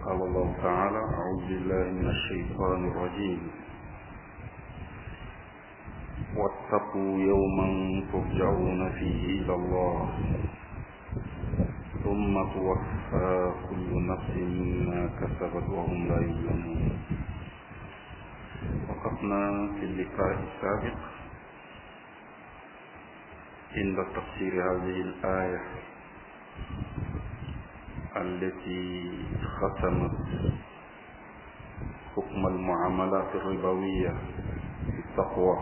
قال الله تعالى: أعوذ بالله من الشيطان الرجيم. واتقوا يوما ترجعون فيه إلى الله ثم توفى كل نفس ما كسبت وهم لا يظلمون. وقفنا في اللقاء السابق عند تفسير هذه الآية التي ختمت حكم المعاملات الربوية بالتقوى.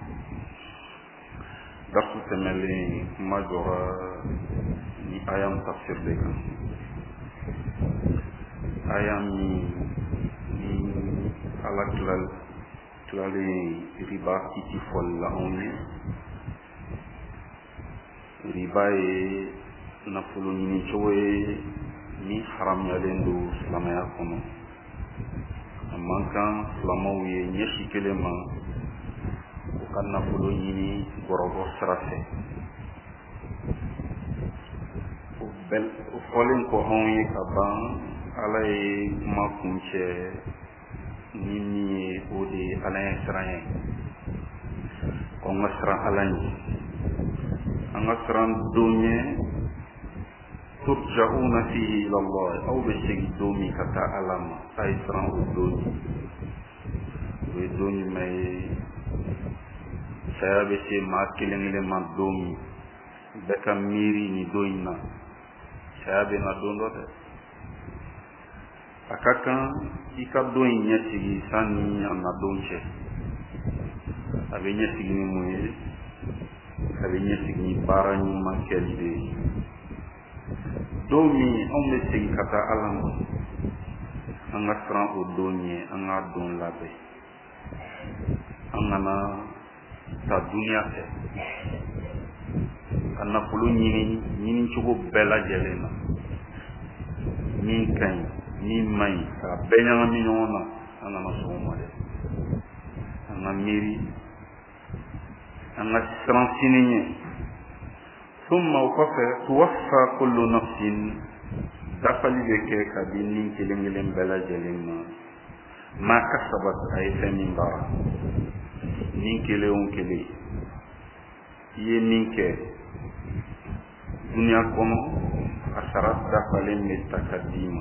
درس تملي مجرى ayam tafsir dekan ayam ni ala klali riba iti fol la onye riba e na fulu ni chowe ni haram ya lendu salama ya kono amankan salama wiye nyeshi kelema ukan na fulu ni gorogo sarafe bel folin ko honye kaban alay makunche nini odi alay sranye ko ngasra alany angasran dunye turja'una fihi ila Allah aw bishigi dumi kata alam ay sran uduni we duni may sayabe se makileng le mandumi beka miri ni doina sabe na dondo de akakan ikado nyati sani na donche abenya signi moye abenya signi barani makelide domi onme sigi kata alam anga fran odonye anga don labe anga ta dunia te kana pulu nyini chugo bela jelena min kan ni mai ka benya mi nona ana masoma de ana miri ana transininye thumma ukafa tuwaffa kullu nafsin dafali beke kabini kelengelen bela jelena ma kasabat ay femin bara ni kele on kele ye minke dunia kono asarat dafale metakadima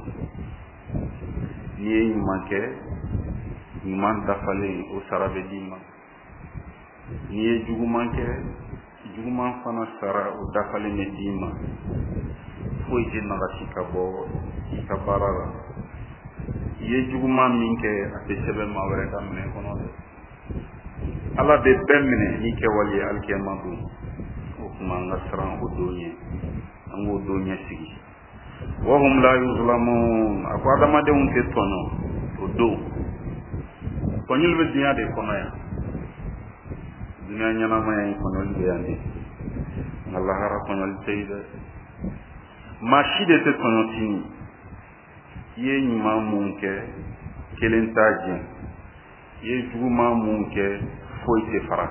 niye manke iman dafale o sarabedima niye juguman fana sara o dafale medima foi je nagasika bo ikabarara ye juguman minke atesebe mawre damne kono de ala de bemne ni ke wali alkiyamadu manga sran odonye ango donya sigi wa hum la yuzlamun akwada ma de unte tono odo konyul be dunya de kono ya dunya nyana ma en konyul be ande Allah hara konyul teide mashide te tono tini ye nyima munke kelentaje ye juma munke foite fara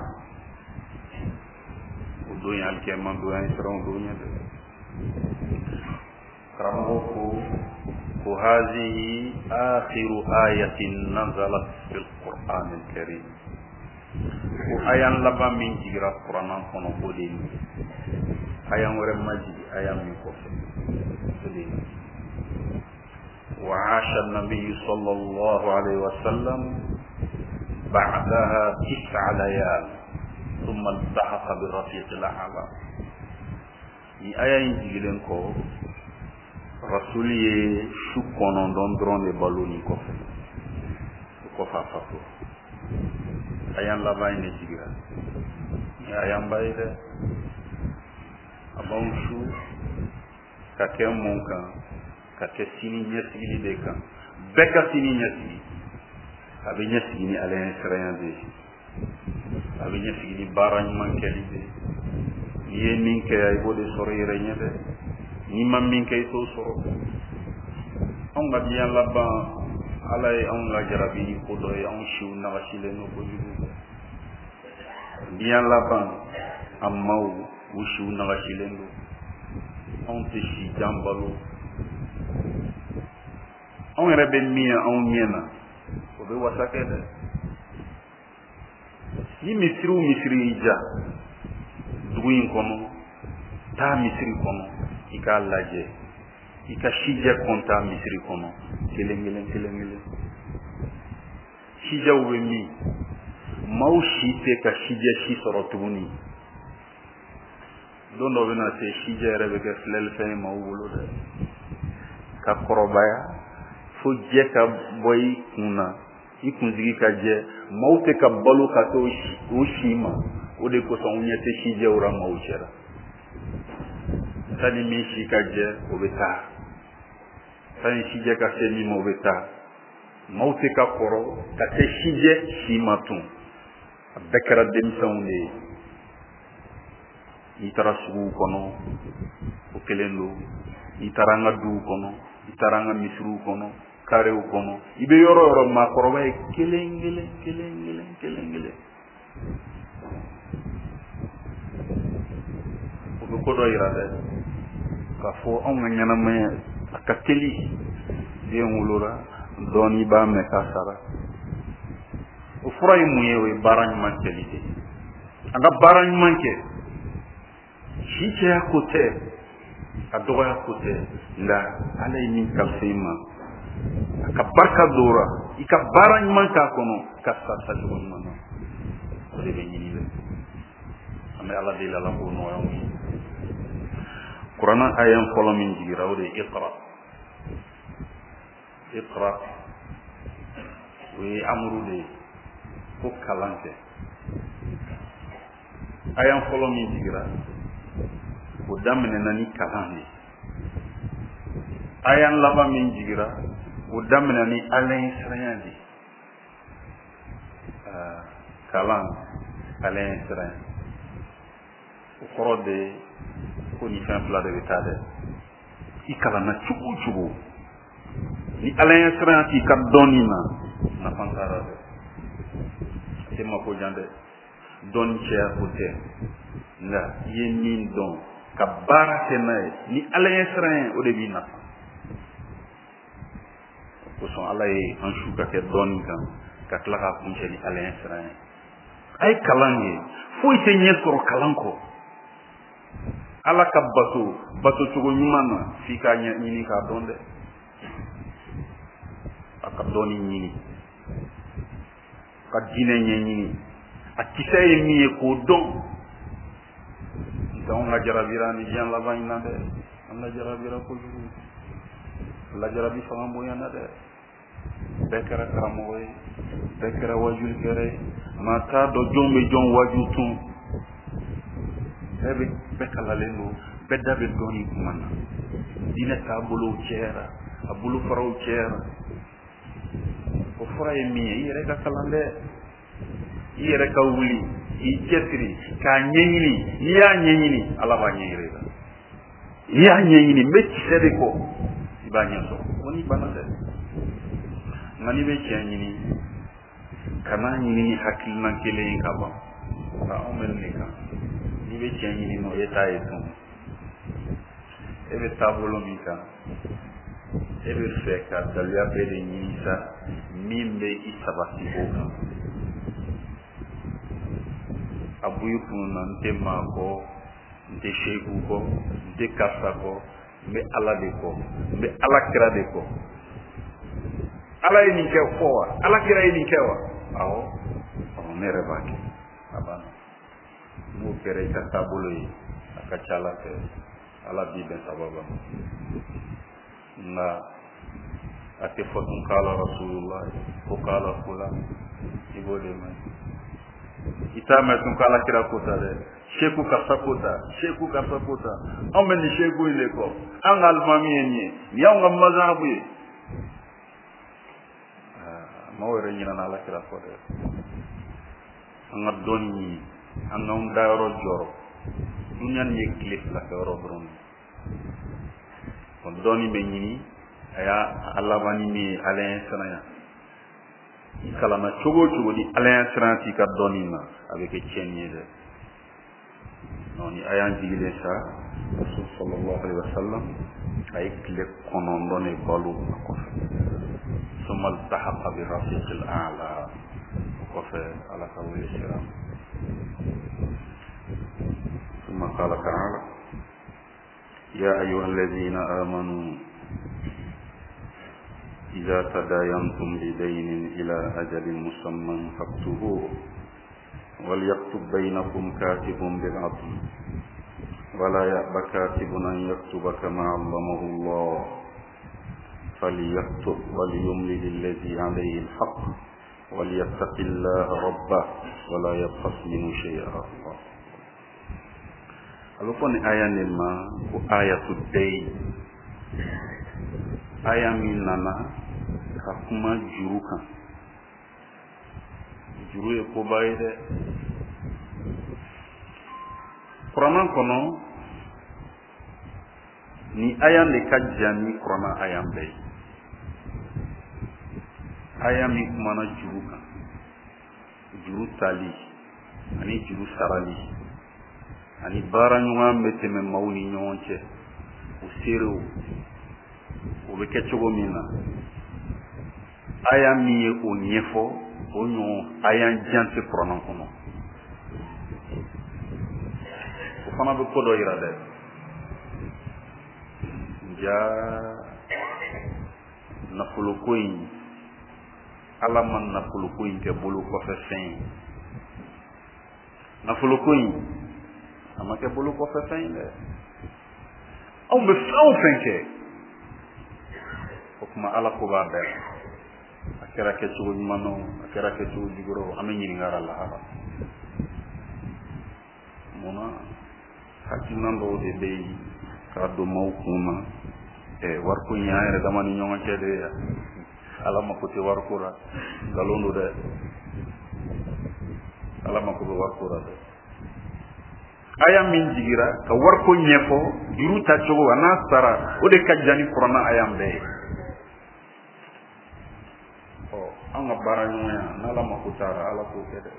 dunia alkeman dunia serong dunia de karamoku hazihi akhiru ayatin nazalat fil Qur'an al-Karim ku ayan laba min jigra Qur'an kono kodin ayan wore maji ayan mi ko kodin wa asha an-nabiy sallallahu alaihi wasallam ba'daha 9 layal ثم التحق بالرفيق الأعلى ni aya injigilen ko rasuliye shukono don drone baloni ko fa ayan la bay ne jigira ni ayan bay de abon shu ka ke monka ka ke sini nyesigi de kan beka sini nyesigi abi nyesigi ni alen serayan de abinya sigi barang mankeli de ye minke ay bode soro yerenya de ni mam minke to soro on ga biyan labba alay on la jarabi ko do on shiw na wasile no ko jugu biyan labba amaw wushiw na wasile no on te shi jambalo anw yɛrɛ bɛ min ye anw ɲɛ na o bɛ wasa kɛ dɛ ni misiri o misiri y'i ja dugu in kɔnɔ taa misiri kɔnɔ i k'a lajɛ i ka sijɛ kɔnta misiri kɔnɔ kelen kelen kelen kelen sijɛw bɛ min maaw si tɛ ka sijɛ si sɔrɔ tuguni don dɔ bɛ na se sijɛ yɛrɛ bɛ kɛ filɛlifɛn ye maaw bolo dɛ ka kɔrɔbaya fo jɛ ka bɔ i kun na i kunsigi ka jɛ maaw tɛ ka balo ka to o si ma o de kosɔn u ɲɛ tɛ sijɛw ra maaw cɛla sani min si ka jɛ o bɛ taa sani sijɛ ka se min ma o bɛ taa maaw tɛ ka kɔrɔ ka se sijɛ si ma tun a bɛɛ kɛra denmisɛnw de ye n'i taara suguw kɔnɔ o kelen don n'i taara an ka duw kɔnɔ n'i taara an ka misiriw kɔnɔ karew kɔnɔ i bɛ yɔrɔ yɔrɔ maakɔrɔba ye kelen kelen kelen kelen kelen kelen o bɛ ko dɔ yira dɛ k'a fɔ anw ka ɲɛnamaya a ka teli den wolola dɔɔnin b'a mɛn k'a sara o fura ye mun ye o ye baara ɲuman kɛli de an ka baara ɲuman kɛ si cɛya ko tɛ a dɔgɔya ko tɛ nka ala ye min kalifa i ma a ka barika dora i ka baara ɲuman k'a kɔnɔ ka sa cogo ɲuman na o de bɛ ɲini dɛ an bɛ ala deli ala k'o nɔgɔya anw ye kuranɛ aya fɔlɔ min jigira o de ye iqra o ye amuru de ye ko kalan kɛ aya fɔlɔ min jigira o daminɛna ni kalan de aya laban min jigira o daminɛna ni alaɲɛsiranya de kalan alaɲɛsiranya o kɔrɔ de ko ni fɛn fila de bɛ taa dɛ i kalanna cogo o cogo ni alaɲɛsiranya t'i ka dɔnni na nafa t'a la dɛ a tɛ mako jan dɛ dɔnni cɛya ko tɛ nka i ye min dɔn ka baara kɛ n'a ye ni alaɲɛsiranya o de b'i nafa o kosɔn ala ye an su ka kɛ dɔnni kan ka tila k'a kuncɛ ni alaɲɛsiranya a ye kalan kɛ foyi tɛ ɲɛ sɔrɔ kalan kɔ ala ka bato cogo ɲuman na f'i k'a ɲini k'a dɔn dɛ a ka dɔnni ɲini ka diinɛ ɲɛɲini a kisɛ ye min ye k'o dɔn nka anw lajarabira ni diɲɛ laban in na dɛ an lajarabira kojugu lajarabi fanga bonyana dɛ bɛɛ kɛra karamɔgɔ ye bɛɛ kɛra wajulikɛra ye maa t'a dɔn jɔn bɛ jɔn waju tun bɛɛ kalalen don bɛɛ da bɛ dɔnni kuma na diinɛ taabolow cɛyara a bolofaraw cɛyara o fɔra ye min ye i yɛrɛ ka kalan dɛ i yɛrɛ ka wuli i cɛsiri k'a ɲɛɲini n'i y'a ɲɛɲini ala b'a ɲɛ yira i la n'i y'a ɲɛɲini n bɛ kisɛ de kɔ i b'a ɲɛ sɔrɔ o ni bana dɛ nka n'i bɛ tiɲɛ ɲini kana ɲini ni hakilina kelen ye ka ban nka anw bɛ nin de kan n'i bɛ tiɲɛ ɲini n'o ye t'a ye tun e bɛ taabolo min kan e bɛ fɛ ka daliya bɛɛ de ɲini sa min bɛ i sabati o kan a bɔ i kun na n tɛ maa kɔ n tɛ seku kɔ n tɛ karisa kɔ n bɛ ala de kɔ n bɛ ala kira de kɔ ala ye nin kɛ fɔ wa ala kira ye nin kɛ wa awɔ ne yɛrɛ b'a kɛ a banna n'o kɛra i ka taabolo ye a ka ca ala fɛ ala b'i bɛn sababa ma nka a tɛ fɔ tun k'ala rasulullah ko k'ala fulan i b'o de mɛn i t'a mɛn tun k'ala kira ko ta dɛ seku karisa ko ta seku karisa ko ta anw bɛ nin seku in de kɔ an ka alimami ye nin ye nin y'anw ka mazahabu ye maaw yɛrɛ ɲinɛna ala kira kɔ dɛ an ka dɔnni ɲini an k'anw dayɔrɔ jɔrɔ duniya nin ye tile fila kɛ yɔrɔ dɔrɔn de dɔnni bɛ ɲini a y'a laban ni min ye alaɲɛsiranya i kalanna cogo o cogo ni alaɲɛsiranya t'i ka dɔnni na a bɛ kɛ tiɲɛni ye dɛ ni a y'an jigilen sa rasul sallallahu alaihi wa sallam a ye tile 9 de balo a kɔfɛ ثم التحق بالرفيق الأعلى وقفى على قول الشرام. ثم قال تعالى يا أيها الذين آمنوا إذا تداينتم بدين إلى أجل مسمى فاكتبوه وليكتب بينكم كاتب بالعدل ولا يأب كاتب أن يكتب كما علمه الله فليكتب وليملل الذي عليه الحق وليتق الله ربه ولا يبخس منه شيئا. alopone aya nema ko ayatu day aya min nana ka kuma juru kan juru e ko bayde Qur'an kono ni aya le ka jami Qur'an aya be aya mi kuma na juru kan juru tali ani juru sarali ani bara ñuma mete men mawni ñonce o sero o be keccogo mina aya mi o ñefo o ño aya jante pronon kono o fana be kodo ira de ja na fulu koyin ala man na fulu koyin ke bolu ko fe fin na fulu koyin ama ke bolu ko fe fin de o me fau fenke o kuma ala ko ba be akera ke tugo mano akera ke tugo digoro ame nyini ngara la ha mona hakina ndo de be ka do mawkuma war ko nyaare dama ni nyonga ke de ala ma ko te war ko ra galondo de ala ma ko war ko ra de aya min jigira ka war ko nyefo diru ta jogo wana sara o de kajani qur'ana ayam be o anga baranyoya nala ma ko tara ala ko kede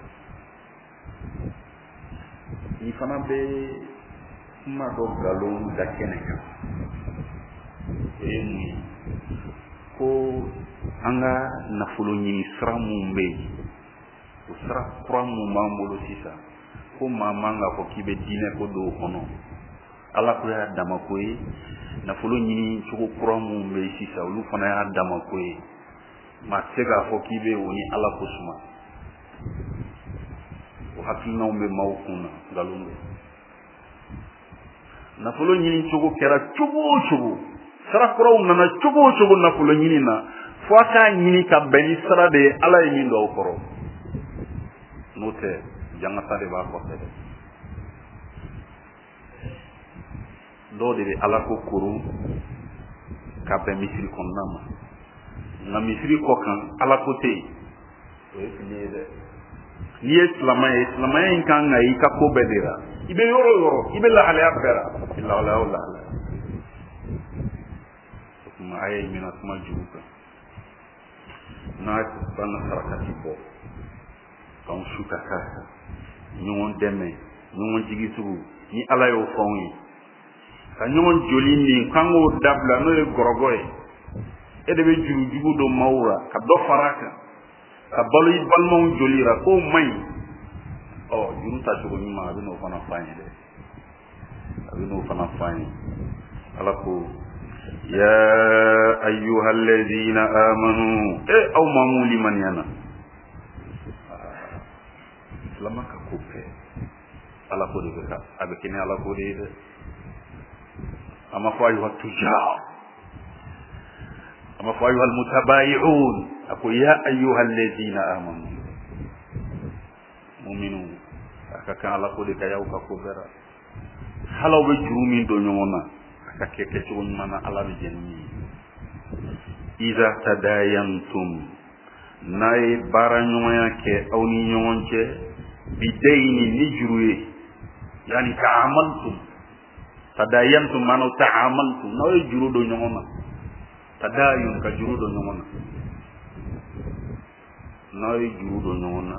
ni fana be ma do galon da keneka eni ko anga nafulo nyini sra mumbe o sra qur'an mu mamolo sisa ko mamanga ko kibe dine ko do kono ala ko ya dama ko yi nafulo nyini chuko qur'an mumbe sisa lu fana ya dama ko yi ma sega fo kibe woni ala ko suma o hakina umbe mawkuna galunde nafulo nyini chuko kera chugo sara qur'an nana chugo nafulo nyini na fo ka nyini ka beni sara de ala yi ndo koro note jangata de ba ko fede do de ala ko kuru ka be misri kon nama na misri ko kan ala ko te o e fini de ni islama en kan ngai ka ko bedira ibe yoro ibe la ala afera illa la kuma ay mina kuma juruka na ban harakati bo kan shuka kasa ñoon deme ñoon jigi sugu ni ala yo fongi ka ñoon joli ni kango dabla no e gorogoy e de be juru jugu do mawra ka do faraka ka balu ban mo joli ra ko may o juru ta jugo ni ma bi no fana fani de abi no fana fani ala ko ya ayyuhal ladina amanu aw mamuli man yana lama ka kupe ala ko de ka abe kini ala ko de ama fa ayu tuja ama fa ayu al mutabayi'un ako ya ayyuhal ladina amanu mu'minun aka ka ala ko de ka yaw ka ko bera halaw be jurumi do nyona aka keke ci won mana ala bi jenni iza tadayantum nay baranyoya ke awni nyonche bidayni lijruye yani ta'amaltum tadayantum manu ta'amaltum no juru do nyongona tadayun ka juru do nyongona no juru do nyongona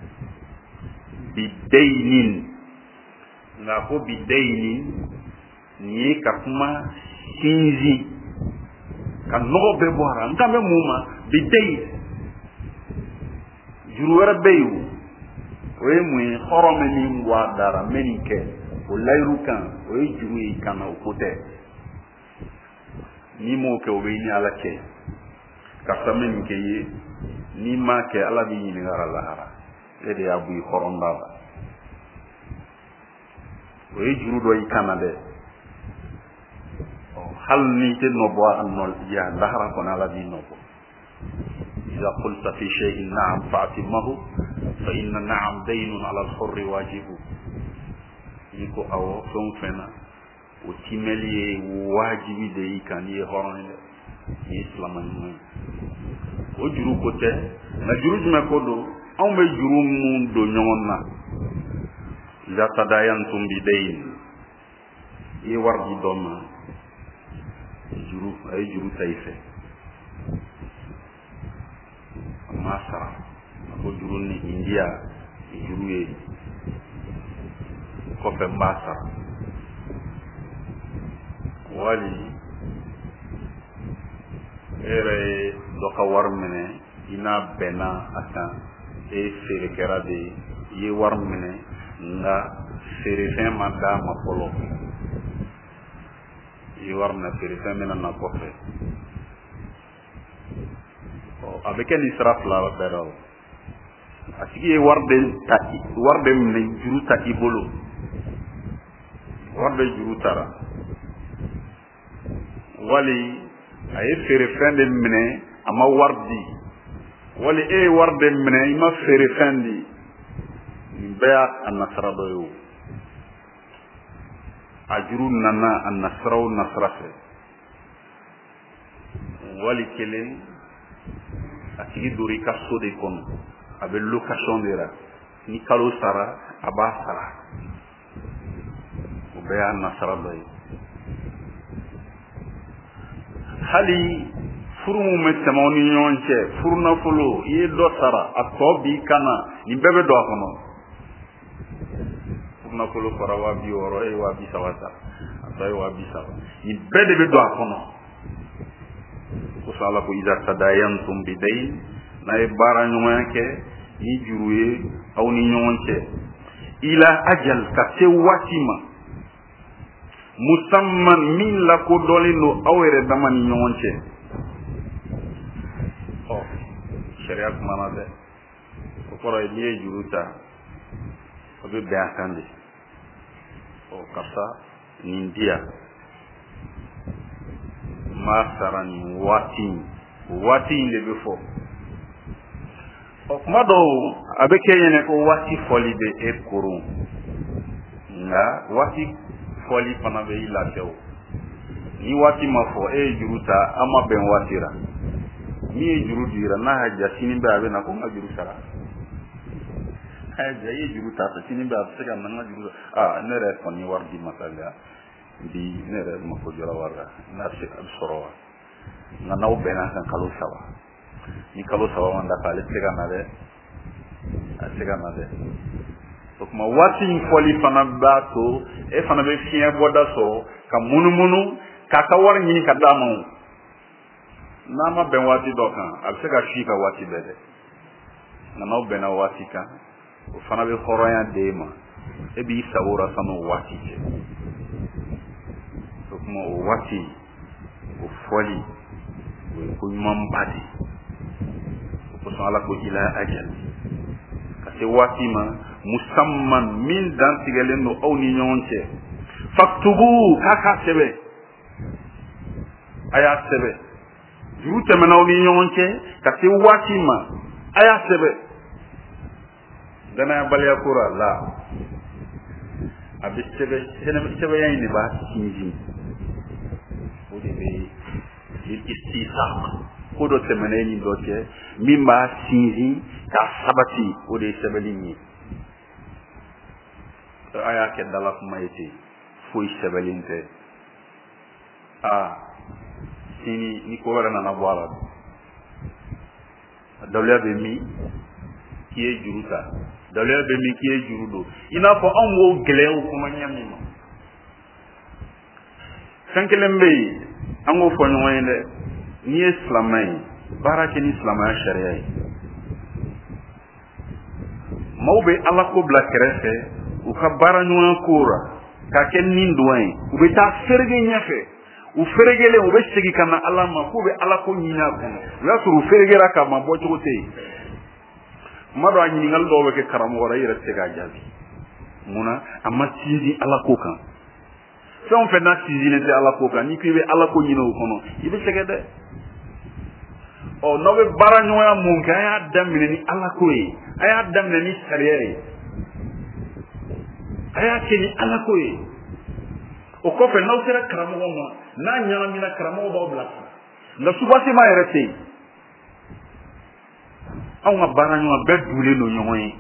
bidaynin na ko bidaynin ni ka kuma sinzi ka nɔgɔ bɛɛ bɔ a la n kan bɛ mun ma bidayi juru wɛrɛ bɛ yen o ye mun ye hɔrɔn bɛ min bɔ a dara n bɛ nin kɛ o layiru kan o ye juru ye kan na o ko tɛ n'i m'o kɛ o bɛ ni ala cɛ karisa bɛ nin kɛ i ye n'i m'a kɛ ala b'i ɲininka a lahara e de y'a bɔ i hɔrɔn da la o ye juru dɔ i kan na dɛ hali n'i tɛ nɔ bɔ a nɔ ya lahara kɔni ala b'i nɔ bɔ إذا قلت في شيء نعم فأتمه فإن نعم دين على الحر واجب نيكو أو فنفنا وتملي واجب دي كان يهرن إسلام وجرو كوتة نجرو جمع كودو أو بجرو من دنيونا إذا تداينتم بدين يوردي دوما جرو أي جرو تايفه masara ko juru ni india juru ye kɔfɛ masara wali ere dɔ ka wari minɛ i n'a bɛnna a kan e feere kɛra de i ye wari minɛ nka feerefɛn ma d'a ma fɔlɔ i ye wari minɛ feerefɛn bɛna na kɔfɛ a bɛ kɛ nin sira fila bɛɛ la o a tigi ye wari de minɛ juru ta i bolo wari de juru tara wali a ye feerefɛn de minɛ a ma wari di wali e ye wari de minɛ i ma feerefɛn di nin bɛɛ y'a nasira dɔ ye o a juru nana a nasiraw nasira fɛ wali kelen a tigi dori ka so de kɔnɔ a bɛ location de la ni kalo sara a b'a sara o bɛɛ y'a nasara dɔ ye hali furu min bɛ tɛmɛ aw ni ɲɔgɔn cɛ furu nafolo i ye dɔ sara a tɔ b'i kan na nin bɛɛ bɛ don a kɔnɔ furu nafolo fara 60,000 e ye 30,000 sara a tɔ ye 30,000 nin bɛɛ de bɛ don a kɔnɔ ala ko iza tadayantum bidayn n'a ye baara ɲɔgɔnya kɛ ni juru ye aw ni ɲɔgɔn cɛ ila ajal ka se waati ma musamman min lakodɔnlen don aw yɛrɛ dama ni ɲɔgɔn cɛ sariya kumana dɛ o kɔrɔ ye n'i ye juru ta o bɛ bɛn a kan de karisa nin di yan ma sara nin waati in de bɛ fɔ kuma dɔw a bɛ kɛ ɲɛna ko waati fɔli bɛ e koron nka waati fɔli fana bɛ i lafiya o ni waati ma fɔ e ye juru ta an ma bɛn waati la min ye juru dira n'a y'a ja sini bɛɛ a bɛ na ko n ka juru sara a y'a ja i ye juru ta fɛ sini bɛɛ a bɛ se ka na n ka juru sara ne yɛrɛ kɔni ye wari di masaliya bi ne yɛrɛ mako jɔra wari la n'a se a bɛ sɔrɔ wa nka n'aw bɛnna kan kalo 3 ni kalo 3 ma dafa ale tɛ se ka na dɛ a tɛ se ka na dɛ o tuma waati in fɔli fana b'a to e fana bɛ fiɲɛ bɔda sɔrɔ ka munumunu k'a ka wari ɲini ka d'a ma o n'a ma bɛn waati dɔ kan a bɛ se ka fi ka waati bɛɛ dɛ nka n'aw bɛnna waati kan o fana bɛ hɔrɔnya d'e ma e b'i sago la san'o waati cɛ o kuma o waati o fɔli o ye ko ɲumanba de o kosɔn ala ko ila ajal ka se waati ma musamman min dantigɛlen don aw ni ɲɔgɔn cɛ faktubu k'a k'a sɛbɛn a y'a sɛbɛn juru tɛmɛna aw ni ɲɔgɔn cɛ ka se waati ma a y'a sɛbɛn danayabaliya ko la a bɛ sɛbɛnya in de b'a sinsin o de bɛ istisaq ko dɔ tɛmɛnen ni dɔ cɛ min b'a sinsin k'a sabati o de ye sɛbɛnni ye a y'a kɛ dala kuma ye ten foyi sɛbɛnlen tɛ sini ni ko wɛrɛ nana bɔ a la dawuya bɛ min k'i ye juru ta dawuya bɛ min k'i ye juru don i n'a fɔ anw b'o gɛlɛyaw kɔnɔ ɲɛ min ma fɛn kelen bɛ yen an k'o fɔ ɲɔgɔn ye dɛ n'i ye silamɛ ye baara kɛ ni silamɛya sariya ye maaw bɛ ala ko bila kɛrɛfɛ u ka baara ɲɔgɔn ko ra k'a kɛ nin donya ye u bɛ taa ferege ɲɛfɛ u feregelen u bɛ segin ka na ala ma k'u bɛ ala ko ɲini a kɔnɔ o y'a sɔrɔ u feregera k'a ma bɔ cogo tɛ yen kuma dɔ a ɲininkali dɔw bɛ kɛ karamɔgɔ la i yɛrɛ tɛ se k'a jaabi munna a ma sinsin ala ko kan fɛn o fɛn n'a sinsinnen tɛ ala ko kan n'i ko i bɛ ala ko ɲini o kɔnɔ i bɛ sɛgɛn dɛ ɔ n'aw bɛ baara ɲɔgɔnya mun kɛ a y'a daminɛ ni ala ko ye a y'a daminɛ ni sariya ye a y'a kɛ ni ala ko ye o kɔfɛ n'aw sera karamɔgɔ ma n'a ɲagamina karamɔgɔ b'aw bila nka subasima yɛrɛ tɛ yen anw ka baara ɲɔgɔn bɛɛ dulen don ɲɔgɔn ye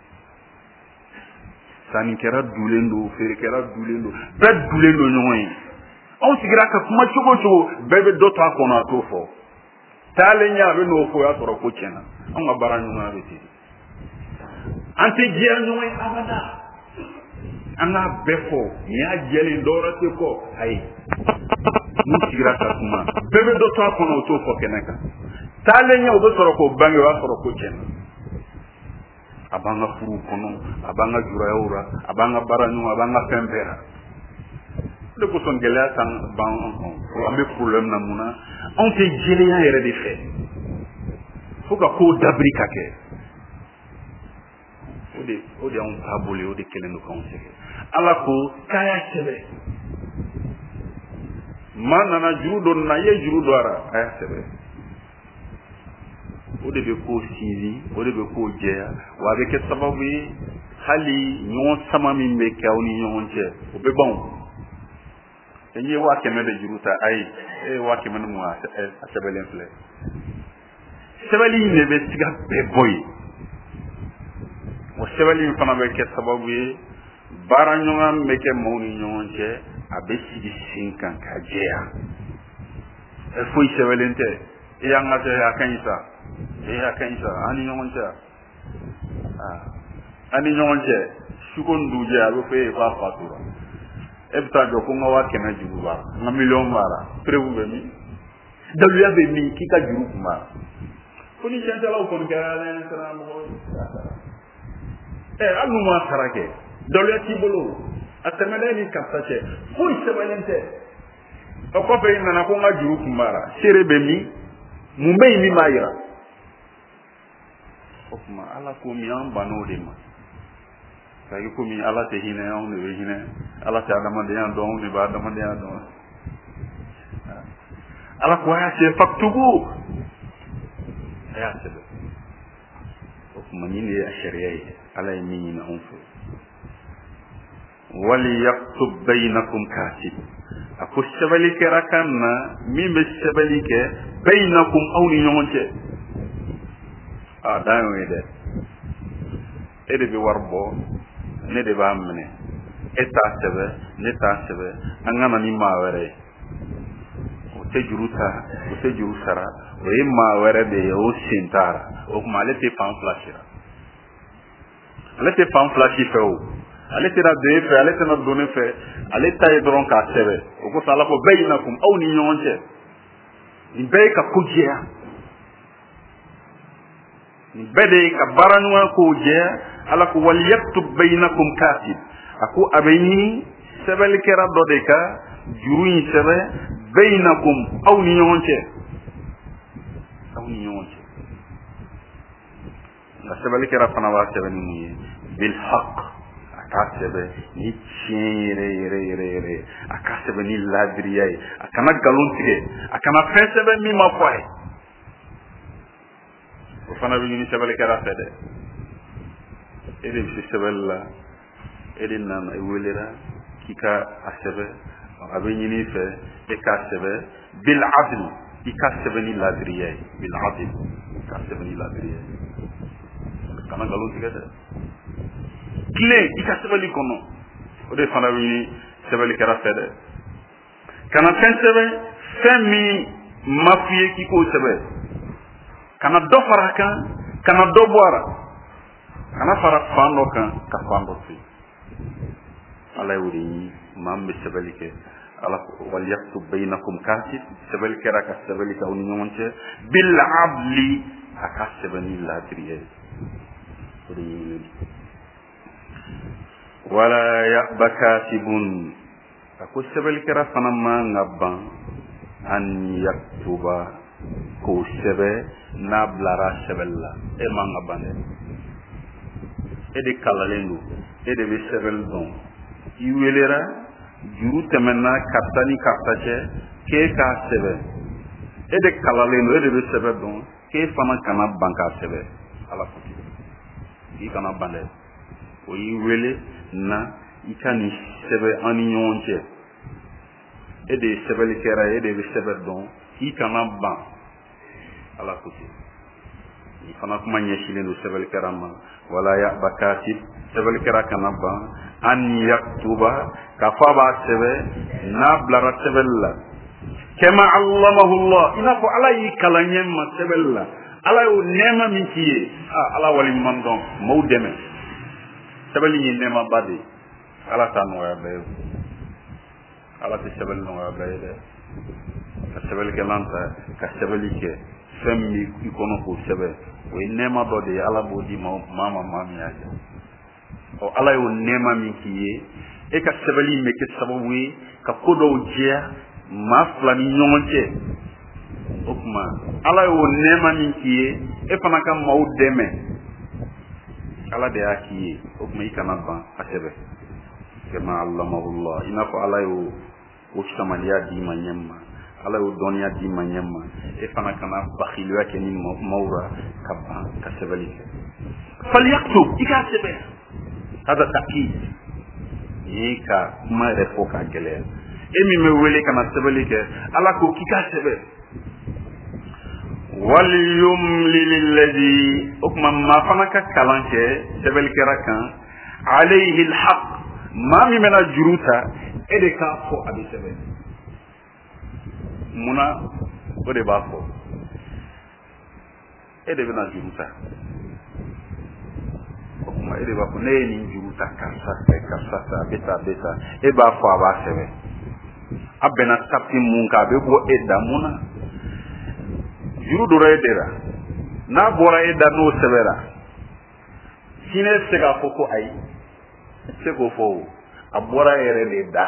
sannikɛla dulen don feerekɛla dulen don bɛɛ dulen don ɲɔgɔn ye anw sigira ka kuma cogo o cogo bɛɛ bɛ dɔ to a kɔnɔ a t'o fɔ taalen ɲɛ a bɛ n'o fɔ o y'a sɔrɔ ko tiɲɛna anw ka baara ɲɔgɔnya bɛ ten an tɛ jɛya ɲɔgɔn ye abada an k'a bɛɛ fɔ nin y'a jɛlen dɔwɛrɛ tɛ fɔ ayi n'u sigira ka kuma bɛɛ bɛ dɔ to a kɔnɔ o t'o fɔ kɛnɛ kan taalen ɲɛ o bɛ sɔrɔ k'o bange o y'a sɔrɔ ko tiɲɛna a b'an ka furuw kɔnɔ a b'an ka jurayaw ra a b'an ka baara ɲɔgɔn a b'an ka fɛn bɛɛ ra o de kosɔn gɛlɛya t'an b'an an bɛ problème na mun na anw tɛ jɛlenya yɛrɛ de fɛ fo ka kow dabiri ka kɛ o de y'anw taabolo ye o de kɛlen don k'anw sɛgɛn ala ko k'a y'a sɛbɛn maa nana juru dɔ nana i ye juru dɔ a ra a y'a sɛbɛn o de bɛ ko sinsin o de bɛ ko jɛya wa a bɛ kɛ sababu ye hali ɲɔgɔn sama min bɛ kɛ aw ni ɲɔgɔn cɛ o bɛ ban n'i ye 500 de juru ta ayi e ye 500 ni mun a sɛbɛnlen filɛ sɛbɛnni in de bɛ siga bɛɛ bɔ yen wa sɛbɛnni in fana bɛ kɛ sababu ye baara ɲɔgɔn bɛ kɛ maaw ni ɲɔgɔn cɛ a bɛ sigi sen kan ka jɛya foyi sɛbɛnlen tɛ e y'an ka kɛ a ka ɲi sa a ka ɲi sa an ni ɲɔgɔn cɛ an ni ɲɔgɔn cɛ suko ni dugujɛ a bɛ fɔ e ye k'a fatura e bɛ taa jɔ ko n ka 100 juru b'a la n ka 1000000 b'a la preuve bɛ min daluya bɛ min k'i ka juru kun b'a la ko ni cɛncɛlaw kɔni kɛra ne sera mɔgɔ hali n'u ma sara kɛ daluya t'i bolo a tɛmɛnen ni karisa cɛ foyi sɛbɛnlen tɛ o kɔfɛ i nana ko n ka juru kun b'a la seere bɛ min mun bɛ yen min b'a jira o tuma ala ko min an bann'o de ma sabu komi ala tɛ hinɛ anw de bɛ hinɛ ala tɛ adamadenya dɔn anw de bɛ adamadenya dɔn ala ko a y'a sɛbɛn faktubu a y'a sɛbɛn o tuma nin de ye a sariya ye ala ye min ɲini anw fɛ waliyaktub baynakum katib a ko sɛbɛnni kɛra kan na min bɛ sɛbɛnni kɛ baynakum aw ni ɲɔgɔn cɛ a dan y'o ye dɛ e de bɛ wari bɔ ne de b'a minɛ e t'a sɛbɛn ne t'a sɛbɛn an kana ni maa wɛrɛ ye o tɛ juru ta o tɛ juru sara o ye maa wɛrɛ de ye o sen t'a la o tuma ale tɛ fan fila si la ale tɛ fan fila si fɛ o ale tɛna don e fɛ ale tɛna don ne fɛ ale ta ye dɔrɔn k'a sɛbɛn o ko ala ko baynakum aw ni ɲɔgɔn cɛ nin bɛɛ ye ka ko jɛya nin bɛɛ de ye ka baara ɲɔgɔn kow jɛya ala ko waliyaktub baynakum katib a ko a bɛ ɲini sɛbɛnnikɛla dɔ de ka juru in sɛbɛn baynakum aw ni ɲɔgɔn cɛ aw ni ɲɔgɔn cɛ nka sɛbɛnnikɛla fana b'a sɛbɛn ni mun ye bil haq a k'a sɛbɛn ni tiɲɛ yɛrɛ a k'a sɛbɛn ni laadiriya ye a kana nkalon tigɛ a kana fɛn sɛbɛn min ma fɔ a ye o fana bɛ ɲini sɛbɛnnikɛla fɛ dɛ e de bɛ se sɛbɛnni la e de nana e welela k'i ka a sɛbɛn a bɛ ɲini i fɛ e k'a sɛbɛn bil adl i ka sɛbɛn ni laadiriya ye bil adl ka sɛbɛn ni laadiriya ye kana nkalon tigɛ dɛ tilen i ka sɛbɛnni kɔnɔ o de fana bɛ ɲini sɛbɛnnikɛla fɛ dɛ kana fɛn sɛbɛn fɛn min ma f'i ye k'i k'o sɛbɛn kana dɔ fara a kan kana dɔ bɔ a la kana fara fan dɔ kan ka fan dɔ to yen ala y'o de ɲini maa min bɛ sɛbɛnni kɛ ala wal yaktub bainakum katib sebel kera ka sebel ka oni nyonche bil abli aka sebani la triye wala ya'ba katibun ako sebel kera fanama ngabban an yaktuba ko sebe na blara sebella e manga bande e de kalalendu e de sebel don iwelera juru temenna kaptani kaptache ke ka sebe e de kalalendo e de sebe don ke fana kana banka sebe ala ko ki kana bande o iwele na ikani sebe ani nyonche e de sebe likera e de sebe don ki kana ban ala ko ki fana kuma nyeshile no sebe likera ma wala ya bakatib sebe likera kana ban an yaktuba kafaba sebe na blara sebella kama allamahu Allah ina ko ala yi kalanyem ma sebella ala yo nema min kiye ala wali man don mo deme sebeli ni nema bade ala tan wa be ala ti sebel no wa be de sebel ke lanta ka sebeli ke femmi ikono ko sebe o nema do de ala bodi mama mami ya o ala yo nema min kiye e ka sebeli me ke sababu ka kodo jia ma flani nyonche okuma ala yo nema min kiye e fana ka maw deme ala de akiye okuma ikana ban asebe kama allamahu Allah ina ko ala yo o samaliya di manyamma ala yo donya di manyamma e fana kana bakhilu yake ni mawra kabba ka sebeli falyaktub ikasebe hada takid yika ma refo ka gele emi me wele kana sebeli ke ala ko kika sebe wal yumlil alladhi ukma ma fanaka kalanke sebel kerakan alayhi alhaq ma mi mena juruta edeka fo abi sebe muna ode ba fo ede bena juruta okuma ede ba ko ne ni juruta kasa beta e ba fo aba sebe abena tapti munka be bo edda muna juru dora edera na bora edda no sebera sine sega foko ai sego fo abora ere de da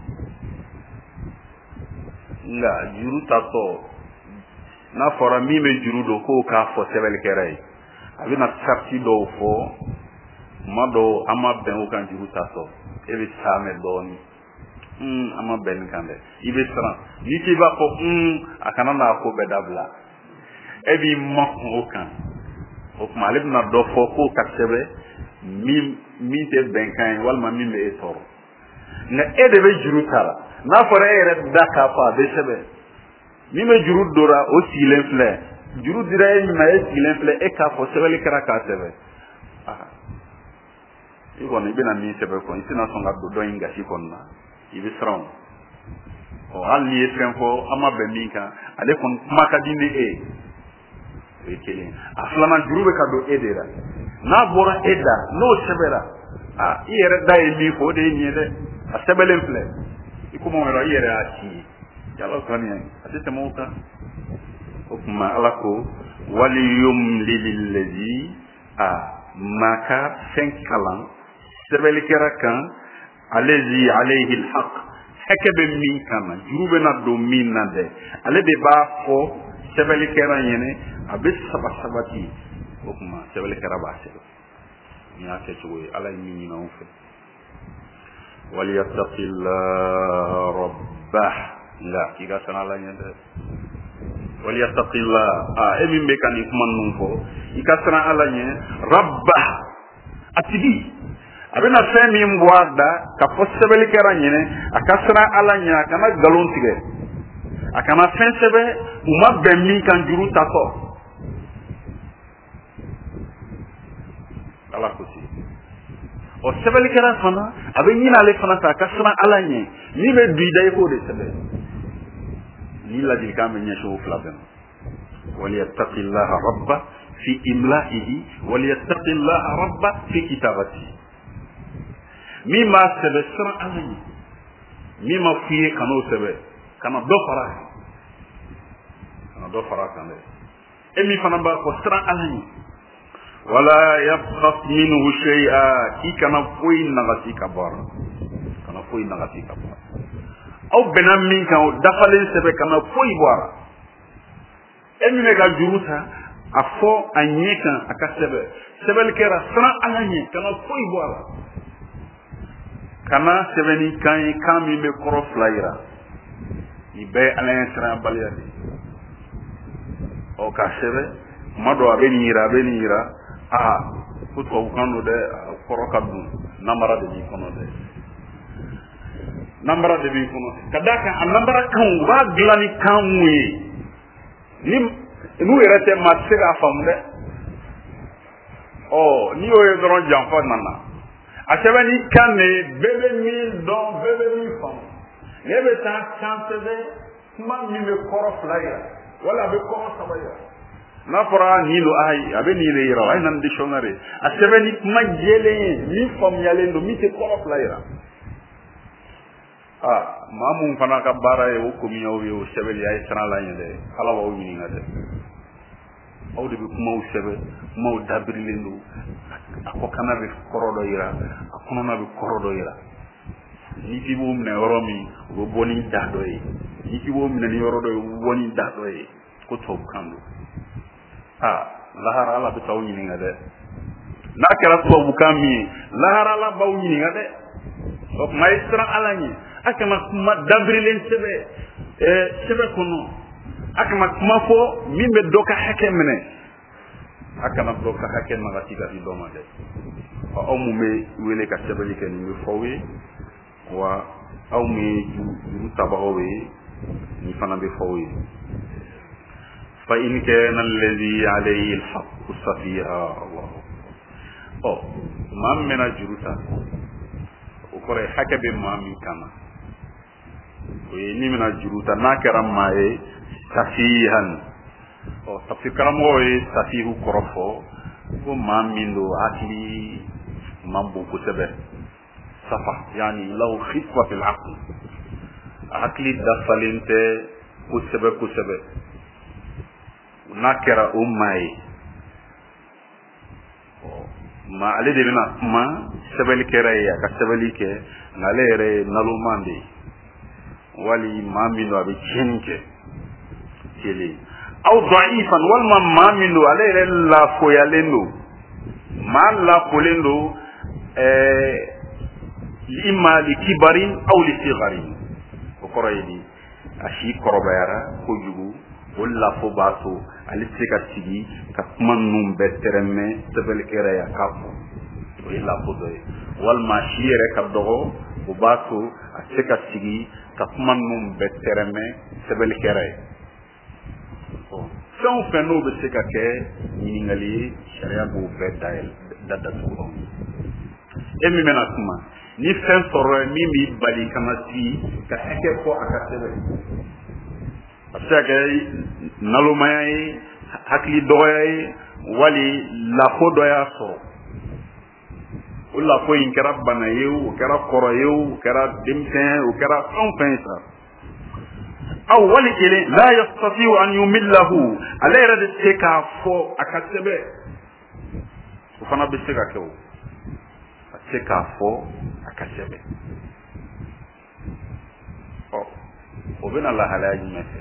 nga juru tato na fora mi me juru do ko ka fo sebel kerai abina tapti do fo mado ama ben o kan juru tato ebe same doni ama ben kande ibe sra ni ti ba ko akana na ko bedabla ebi mo okan o malib na do fo ko katsebe mi te ben kan wal ma mi me etoro na ede be juru tala na fore ere daka fa be sebe mi me juru dora o silen fle juru dire ni ma e silen fle e ka fo sebe le kara ka sebe iko ni bena mi sebe ko isina songa do inga sikonna ibe sram o ali esrenfo ama be minka ale kon maka dine ekele aflama jurube ka do edera na bora eda no sebera iyere da mi ko de nyede a sebelen fle iko mo ro iyere ati yalla tani atete mota okuma alako waliyum lilladhi maka senkalan sebeli kerakan alladhi alayhi alhaq hakabe min kana jurube na do min na de ale de ba fo sebeli keran yene abis sabati okuma sebeli keraba se ni ake chuwe ala mi na unfe wal yattaqillah rabbah la kiga sana la nyende wal yattaqillah emi mekani kuma nunfo ikasana ala nye rabbah atibi abena femi mbwada ka fosebeli keranyene akasra alanya kana galon tige akana fensebe uma bemmi kan juru tato ala kusi o sebeli kera fana abenyina le fana ka kasra alanya ni be duida ko de sebe ni la di kam nyesho flaben wali yattaqillaha rabba fi imla'ihi wali yattaqillaha rabba fi kitabatihi mi ma sebe sra alani min ma f'i ye kan'o sɛbɛn kana dɔ fara kan dɛ e min fana b'a fɔ siran Ala ɲɛ wala yabkhas minhu shay'a i kana foyi nagasi ka bɔ a la aw bɛnna min kan o dafalen sɛbɛn kana foyi bɔ a la e min bɛ ka juru ta a fɔ a ɲɛ kan a ka sɛbɛn sɛbɛnni kɛra siran Ala ɲɛ kana foyi bɔ a la kana sɛbɛnni kan ye kan min bɛ kɔrɔ fila yira nin bɛɛ ye Ala ɲɛ siran baliya de k'a sɛbɛn tuma dɔ a bɛ nin yira ko tubabukan don dɛ kɔrɔ ka dun namara de b'i kɔnɔ ka d'a kan a namara kanw u b'a dilan ni kan mun ye n'u yɛrɛ tɛ maa tɛ se k'a faamu dɛ n'i y'o ye dɔrɔn janfa nana a sɛbɛn ni kan de ye bɛɛ bɛ min dɔn bɛɛ bɛ min faamu ne bɛ taa kan sɛbɛn kuma min bɛ kɔrɔ fila yira wala a bɛ kɔrɔ saba yira n'a fɔra nin don a bɛ nin de yira a ye na ni dictionnaire a sɛbɛn ni kuma jɛlen ye min faamuyalen don min tɛ kɔrɔ fila yira maa mun fana ka baara ye o komiyaw ye o sɛbɛnni a ye siran la ɲɛ dɛ Ala b'aw ɲininka dɛ aw de bɛ kumaw sɛbɛn kumaw dabirilen don a kɔkana bɛ kɔrɔ dɔ yira a kɔnɔna bɛ kɔrɔ dɔ yira n'i k'i b'o minɛ yɔrɔ min o bɛ bɔ ni da dɔ ye n'i k'i b'o minɛ ni yɔrɔ dɔ ye o bɛ bɔ ni da dɔ ye ko tubabukan don lahara Ala bɛ t'aw ɲininka dɛ n'a kɛra tubabukan min ye lahara Ala b'aw ɲininka dɛ o tuma a ye siran Ala ɲɛ a kana kuma dabirilen sɛbɛn kɔnɔ a kana kuma fɔ min bɛ dɔ ka hakɛ minɛ a kana dɔ ka hakɛ nagasi ka di dɔ ma dɛ aw mun bɛ wele ka sɛbɛnni kɛ nin bɛ fɔ aw ye wa aw mun ye juru tabagaw ye nin fana bɛ fɔ aw ye fa in kana alladhi alayhi alhaqqu safiha Allah maa min bɛna juru ta o kɔrɔ ye hakɛ bɛ maa min kan na o ye ni bɛna juru ta n'a kɛra maa ye safihan tafsir karamɔgɔw ye safihu kɔrɔ fɔ ko maa min don hakili man bon kosɛbɛ safa yani lahu khifwa fil aql hakili dafalen tɛ kosɛbɛ n'a kɛra o maa ye ma ale de bɛna kuma sɛbɛnnikɛla ye a ka sɛbɛnni kɛ nka ale yɛrɛ ye naloman de ye wali maa min don a bɛ tiɲɛni kɛ kelen aw da'ifan walima maa min don ale yɛrɛ lafoyalen don maa lafolen don imma li kibarin aw li sigarin o kɔrɔ ye di a si kɔrɔbayara kojugu o lafo b'a to ale tɛ se ka sigi ka kuma ninnu bɛɛ tɛrɛmɛ sɛbɛnnikɛla ye a k'a fɔ o ye lafo dɔ ye walima si yɛrɛ ka dɔgɔ o b'a to a tɛ se ka sigi ka kuma ninnu bɛɛ tɛrɛmɛ sɛbɛnnikɛla ye fɛn o fɛn n'o bɛ se ka kɛ ɲininkali ye sariya b'o bɛɛ datugu e min bɛna kuma ni fɛn sɔrɔ min b'i bali kana sigi ka hakɛ fɔ a ka sɛbɛn a bɛ se ka kɛ nalomaya ye hakili dɔgɔya ye wali lafo dɔ y'a sɔrɔ o lafo in kɛra bana ye o kɛra kɔrɔ ye o kɛra denmisɛn ye o kɛra fɛn o fɛn ye sa aw wali kelen la yastati'u an yumillahu ale yɛrɛ de se k'a fɔ a ka sɛbɛn o fana bɛ se ka kɛ o a se k'a fɔ a ka sɛbɛn o bɛna lahalaya jumɛn fɛ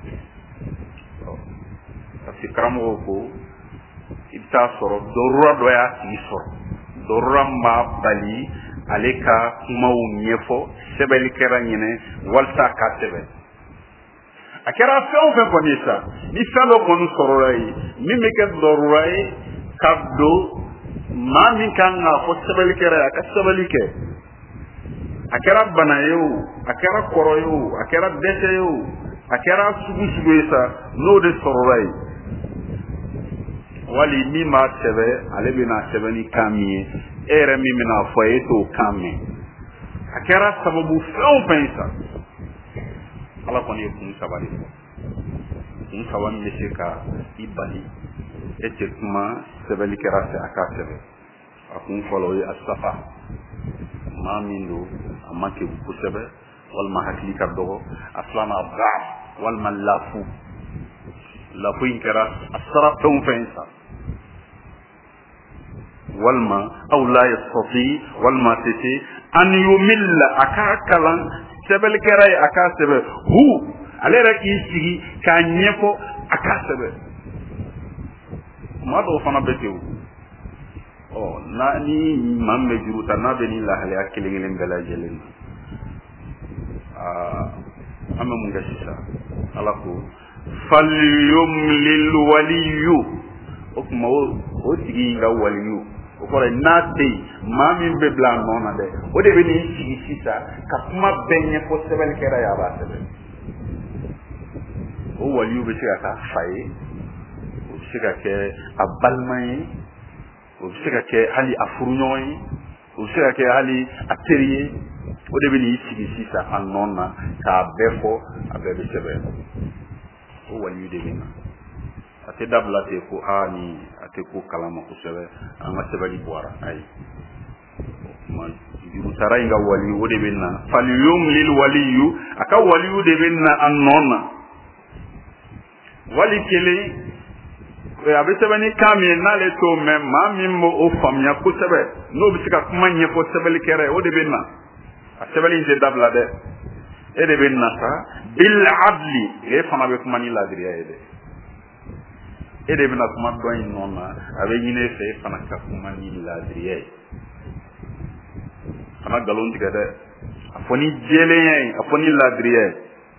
parce que karamɔgɔw ko i bɛ taa sɔrɔ dɔrura dɔ y'a tigi sɔrɔ dɔrura ma bali ale ka kumaw ɲɛfɔ sɛbɛnnikɛla ɲɛnɛ walasa a ka sɛbɛn a kɛra fɛn o fɛn kɔni ye sa ni fɛn dɔ kɔni sɔrɔla ye min bɛ kɛ dɔrura ye ka don maa min kan k'a fɔ sɛbɛnnikɛla ye a ka sɛbɛnni kɛ a kɛra bana ye o a kɛra kɔrɔ ye o a kɛra dɛsɛ ye o a kɛra sugu ye sa n'o de sɔrɔla ye wali min b'a sɛbɛn ale bɛna sɛbɛn ni kan min ye e yɛrɛ min bɛna fɔ e t'o kan mɛn a kɛra sababu fɛn o fɛn ye sa ala kɔni ye kun saba de fɔ kun saba min bɛ se ka i bali e tɛ kuma sɛbɛnnikɛla fɛ a k'a sɛbɛn a kun fɔlɔ o ye asafa maa min don a ma kɛ kosɛbɛ walma hakili ka dɔgɔ a filanan baa walma lafu in kɛra a sara fɛn o fɛn sa walma aw la yastati walma tete an yumilla a k'a kalan sɛbɛlikɛla ye a k'a sɛbɛ ale yɛrɛ k'i sigi k'a ɲɛfɔ a k'a sɛbɛ maa dɔw fana bɛ ten ni maa min bɛ juru ta n'a bɛ ni lahalaya kelen kelen bɛɛ lajɛlen na an bɛ mun kɛ sisan ala ko falyumlil waliyu o tuma o tigi ka waliyu o kɔrɔ n'a tɛ yen maa min bɛ bila a nɔ na dɛ o de bɛ n'i sigi sisan ka kuma bɛɛ ɲɛfɔ sɛbɛnnikɛla ye a b'a sɛbɛn o waliyu bɛ se ka k'a fa ye o bɛ se ka kɛ a balima ye o bɛ se ka kɛ hali a furuɲɔgɔn ye o bɛ se ka kɛ hali a teri ye o de bɛ n'i sigi sisan a nɔ na k'a bɛɛ fɔ a bɛɛ bɛ sɛbɛn o waliyu de bɛ na a tɛ dabila ten ko ni a tɛ ko kalama kosɛbɛ an ka sɛbɛnni bɔra ayi jurutara in ka waliyu o de bɛ na falyumlil waliyu a ka waliyu de bɛ na a nɔ na wali kelen a bɛ sɛbɛnni kan min ye n'ale t'o mɛn maa min b'o faamuya kosɛbɛ n'o bɛ se ka kuma ɲɛfɔ sɛbɛnnikɛla ye o de bɛ na a sɛbɛnni tɛ dabila dɛ e de bɛ na sa bil adli e fana bɛ kuma ni laadiriya ye dɛ e de bɛna kuma dɔn in nɔ na a bɛ ɲini e fɛ e fana ka kuma ni laadiriya ye kana nkalon tigɛ dɛ a fɔ ni jɛlenya ye a fɔ ni laadiriya ye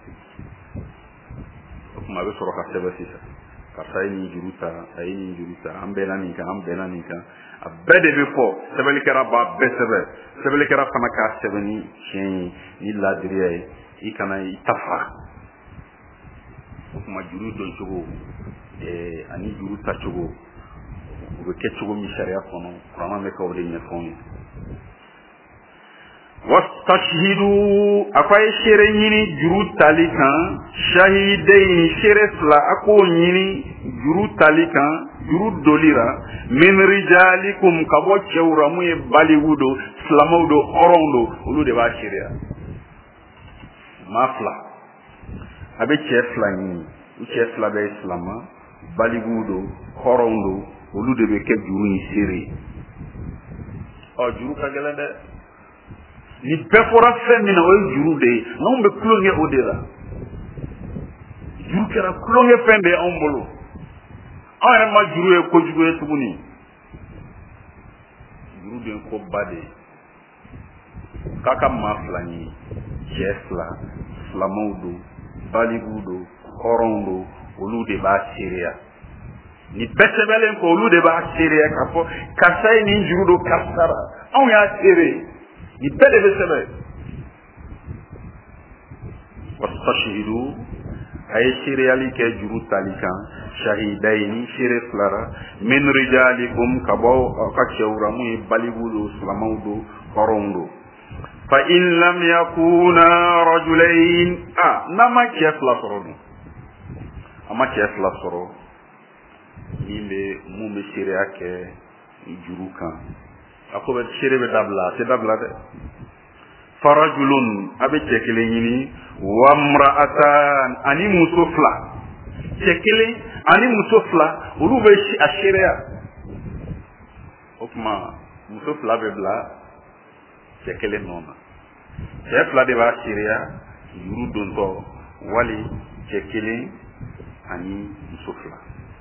o tuma a bɛ sɔrɔ ka sɛbɛn sisan karisa ye nin juru ta a ye nin juru ta an bɛnna nin kan an bɛnna nin kan a bɛɛ de bɛ fɔ sɛbɛnnikɛla b'a bɛɛ sɛbɛn sɛbɛnnikɛla fana k'a sɛbɛn ni tiɲɛ ye ni laadiriya ye i kana i ta fa o tuma juru dɔn cogo ani juru ta cogo o bɛ kɛ cogo min sariya kɔnɔ kuranɛ bɛ ka o de ɲɛfɔ ye wastashhidu a ko a ye seere ɲini juru tali kan shahidaini seere fila a k'o ɲini juru tali kan juru doli la min rijalikum ka bɔ cɛw la mun ye baligu don silamɛw don hɔrɔnw don olu de b'a seereya maa fila a bɛ cɛ fila ɲini u cɛ fila bɛ silamɛ baligu don hɔrɔnw don olu de bɛ kɛ juru in seere juru ka gɛlɛn dɛ ni bɛɛ fɔra fɛn min na o ye juru de ye n'anw bɛ tulonkɛ o de la juru kɛra tulonkɛ fɛn de ye anw bolo anw yɛrɛ ma juru ye kojugu ye tuguni juru de ye koba de ye k'a ka maa fila ɲini cɛ fila silamɛw don baligu don hɔrɔnw don olu de b'a seereya ni bɛɛ sɛbɛnlen kɔ olu de b'a seereya k'a fɔ karisa ye nin juru don karisa la anw y'a seere ni bɛɛ de bɛ sɛbɛn wastashhidu a ye seereyali kɛ juru tali kan shahidayni seere fila la min rijalikum ka bɔ aw ka cɛw la mun ye baligu don silamɛw don hɔrɔnw don fa in lam yakuna rajulayn n'a ma cɛ fila sɔrɔ dun a ma cɛ fila sɔrɔ mun bɛ seereya kɛ juru kan a ko seere bɛ dabila a tɛ dabila dɛ farajulun a bɛ cɛ kelen ɲini wa mra'atan ani muso fila cɛ kelen ani muso fila olu bɛ a seereya o tuma muso fila bɛ bila cɛ kelen nɔ na cɛ fila de b'a seereya juru dontɔ wali cɛ kelen ani muso fila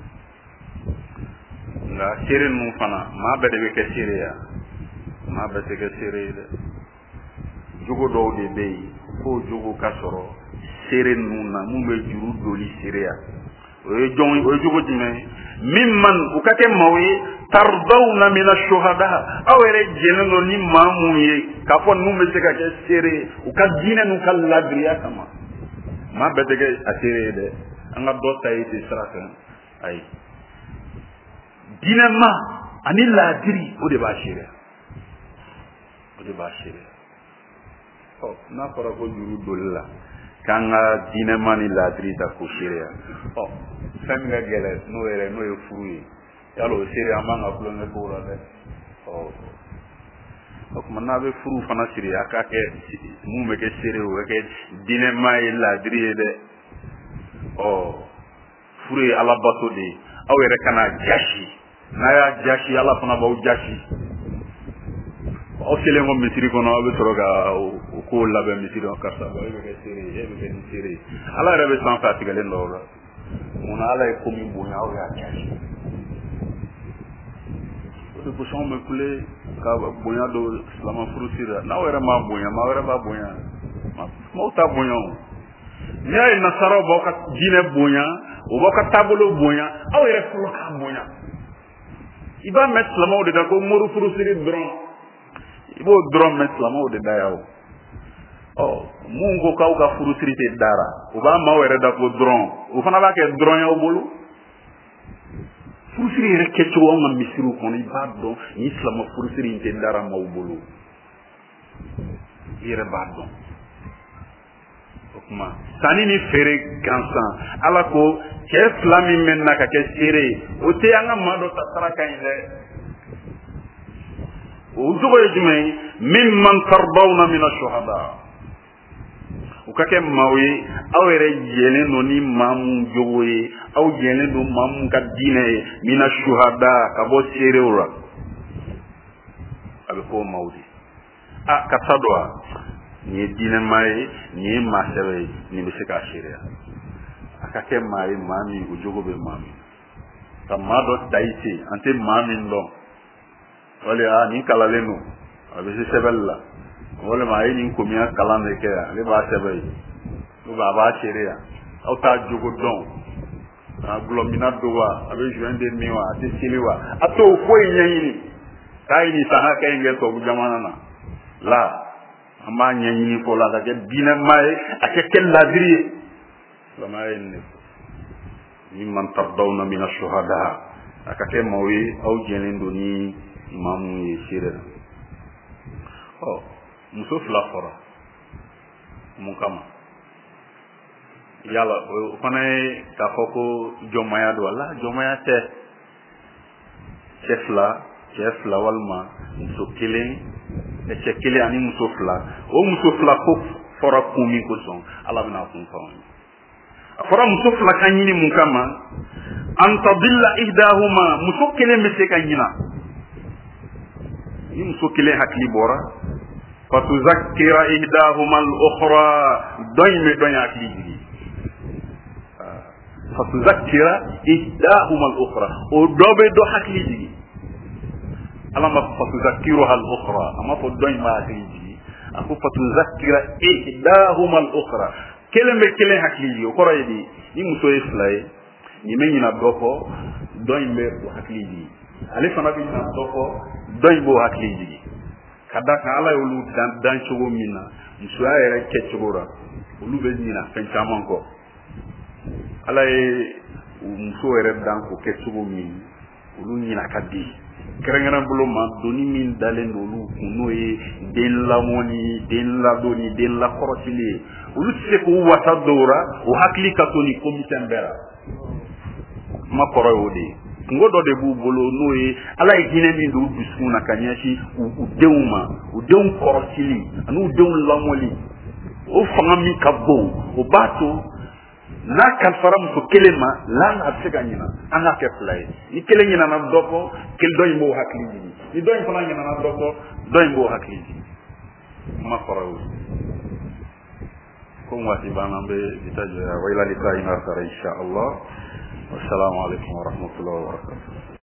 nka seere ninnu fana maa bɛɛ de bɛ kɛ seereya maa bɛɛ tɛ kɛ seere ye dɛ jogo dɔw de bɛ yen fo jogo ka sɔrɔ seere ninnu na mun bɛ juru doli seereya o ye jogo jumɛn ye min man u ka kɛ maaw ye tardawna mina shuhada aw yɛrɛ jɛnnen don ni maa mun ye k'a fɔ ninnu bɛ se ka kɛ seere ye u ka diinɛ n'u ka laadiriya kama maa bɛɛ tɛ kɛ a seere ye dɛ an ka dɔ ta ye ten sira kan ayi diinɛma ani laadiri o de b'a seereya o de b'a seereya n'a fɔra ko juru doli la k'an ka diinɛma ni laadiri ta k'o seereya fɛn min ka gɛlɛn n'o ye furu ye yala o seere an b'an ka tulonkɛ k'o la dɛ o kuma n'a bɛ furu fana siri a k'a kɛ mun bɛ kɛ seere o bɛ kɛ diinɛma ye laadiri ye dɛ furu ye ala bato de ye aw yɛrɛ kana jasi n'a y'a jasi ala fana b'aw jasi aw selen ko misiri kɔnɔ aw bɛ sɔrɔ ka o kow labɛn misiri kɔnɔ karisa e bɛ kɛ seere ye e bɛ kɛ nin seere ye ala yɛrɛ bɛ sanfɛ a tigɛlen dɔ la munna ala ye ko min bonya aw y'a jasi o de kosɔn anw bɛ kule ka bonya don silama furusiri la n'aw yɛrɛ m'a bonya maa wɛrɛ b'a bonya maaw t'a bonya o n'i y'a ye nasaraw b'aw ka diinɛ bonya o b'aw ka taabolo bonya aw yɛrɛ fɔlɔ k'a bonya i b'a mɛn silamaw de da ko mori furusiri dɔrɔn i b'o dɔrɔn mɛn silamaw de da yan o mun ko k'aw ka furusiri tɛ dara o b'a maaw yɛrɛ da ko dɔrɔn o fana b'a kɛ dɔrɔn y'aw bolo furusiri yɛrɛ kɛcogo anw ka misiriw kɔnɔ i b'a dɔn ni silama furusiri in tɛ dara maaw bolo i yɛrɛ b'a dɔn o kuma sanni ni feere gansan ala ko cɛ fila min bɛ na ka kɛ seere ye o tɛ an ka maa dɔ ta saraka in dɛ o jogo ye jumɛn ye mimman tardawna mina shuhada u ka kɛ maaw ye aw yɛrɛ jɛlen don ni maa mun jogo ye aw jɛlen don maa mun ka diinɛ ye mina shuhada ka bɔ seerew la a bɛ fɔ o maaw de karisa dɔ wa nin ye diinɛma ye nin ye maa sɛbɛ ye nin bɛ se k'a seereya a ka kɛ maa ye maa min o jogo bɛ maa min ka maa dɔ ta i ten an tɛ maa min dɔn wali nin kalalen don a bɛ se sɛbɛnni la walima a ye nin komiya kalan de kɛ ale b'a sɛbɛ ye a b'a seereya aw t'a jogo dɔn a gulɔmina don wa a bɛ juin de min wa a tɛ seli wa a t'o foyi ɲɛɲini k'a ye nin san hakɛ in kɛ tubabu jamana na la an b'a ɲɛɲini fɔlɔ a ka kɛ diinɛma ye a ka kɛ laadiri ye silamɛya ye nin de fɔ mimman tardawna mina shuhada a ka kɛ maaw ye aw jɛlen don ni maa mun ye seere la muso fila fɔra mun kama yala o fana ye k'a fɔ ko jɔnmaya don ala jɔnmaya tɛ cɛ fila walima muso kelen cɛ kelen ani muso fila o muso fila ko fɔra kun min kosɔn ala bɛna kun fɔ an ye a fɔra muso fila ka ɲini mun kama an tadilla ihdahuma muso kelen bɛ se ka ɲina ni muso kelen hakili bɔra fatuzakira ihdahuma al-ukhra dɔ in bɛ dɔ in hakili jigi fatuzakira ihdahuma al-ukhra o dɔ bɛ dɔ hakili jigi ala ma fatuzakiruha al-ukhra a ma fɔ dɔ in ma hakili jigi a ko fatuzakira ihdahuma al-ukhra kelen bɛ kelen hakili jigi o kɔrɔ ye di ni muso ye fila ye nin bɛ ɲina dɔ kɔ dɔ in bɛ o hakili jigi ale fana bɛ ɲina dɔ kɔ dɔ in b'o hakili jigi ka da kan ala y'olu dan cogo min na musoya yɛrɛ kɛcogo la olu bɛ ɲina fɛn caman kɔ ala ye muso yɛrɛ dan k'o kɛ cogo min olu ɲina ka di kɛrɛnkɛrɛn bolo ma doni min dalen don olu kun n'o ye den lamɔ ni den ladon ni den lakɔrɔsili ye olu tɛ se k'u wasa dɔw la o hakili ka to nin ko misɛn bɛɛ la kuma kɔrɔ y'o de ye kungo dɔ de b'u bolo n'o ye ala ye hinɛ min don u dusukun na ka ɲɛsin u denw ma u denw kɔrɔsili ani u denw lamɔli o fanga min ka bon o b'a to n'a kalifara muso kelen ma lan a bɛ se ka ɲina an k'a kɛ fila ye ni kelen ɲinana dɔ kɔ dɔ in b'o hakili jigi ni dɔ in fana ɲinana dɔ kɔ dɔ in b'o hakili jigi kuma kɔrɔ y'o ko waati b'an an bɛ bita jɔya wa ila liqa'in akhar insha Allah wassalamu alaikum wa rahmatullahi wa barakatuh